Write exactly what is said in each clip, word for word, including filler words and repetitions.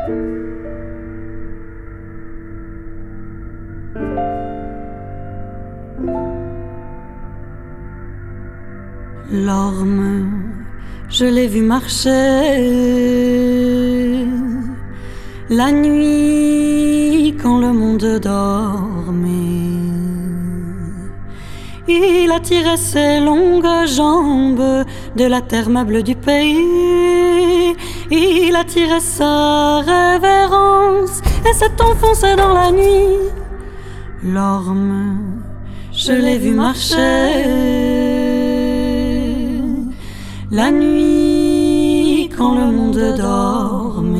L'orme, je l'ai vu marcher la nuit quand le monde dormait. Il attirait ses longues jambes de la terre meuble du pays. Il attirait sa révérence et s'est enfoncé dans la nuit. L'orme, je l'ai vu marcher la nuit quand le monde dormait.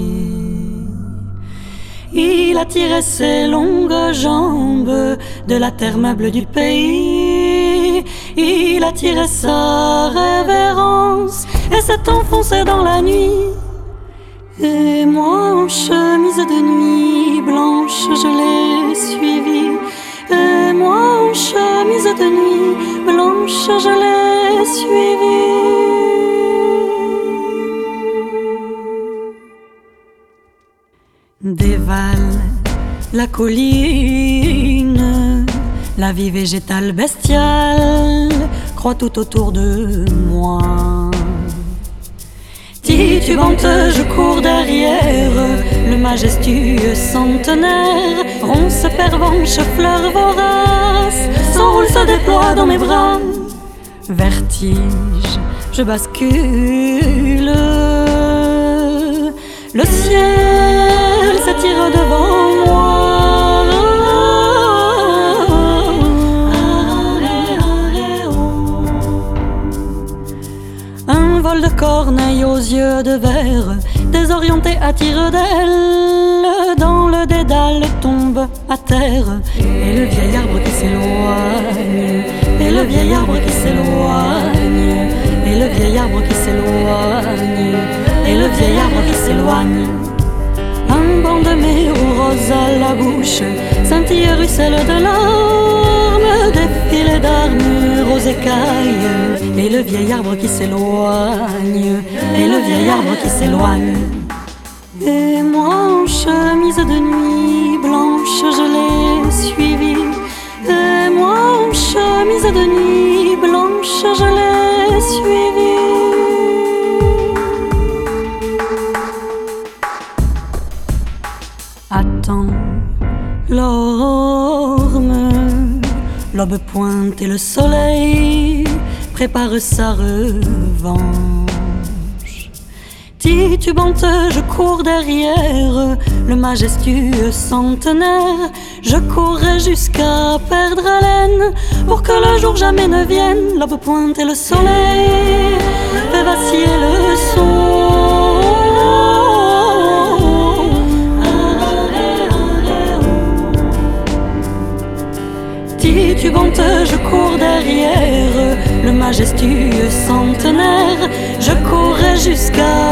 Il attirait ses longues jambes de la terre meuble du pays. Il attirait sa révérence et s'est enfoncé dans la nuit. Et moi en chemise de nuit blanche je l'ai suivi. Et moi en chemise de nuit blanche je l'ai suivi. Dévale la colline, la vie végétale bestiale croît tout autour de moi. Titubante, je cours derrière le majestueux centenaire. Ronce, pervenche, fleur vorace, son rôle se déploie dans mes bras. Vertige, je bascule. Le ciel s'attire devant moi. Un vol de corneilles aux yeux de verre, désorienté à tire d'aile, dans le dédale tombe à terre. Et le vieil arbre qui s'éloigne, et le vieil arbre qui s'éloigne, et le vieil arbre qui s'éloigne, et le vieil arbre qui s'éloigne. Un banc de mai rose à la bouche, scintille ruisselle de larmes, défilé d'armures aux écailles. Et le vieil arbre qui s'éloigne, et le vieil arbre qui s'éloigne. Et moi en chemise de nuit blanche je l'ai suivi. Et moi en chemise de nuit blanche je l'ai suivi. Attends, l'orme, l'aube pointe et le soleil prépare sa revanche. Titubante, je cours derrière le majestueux centenaire. Je courrai jusqu'à perdre haleine pour que le jour jamais ne vienne. L'aube pointe et le soleil fait vaciller le son. Titubante, je cours derrière le majestueux centenaire. Je courrai jusqu'à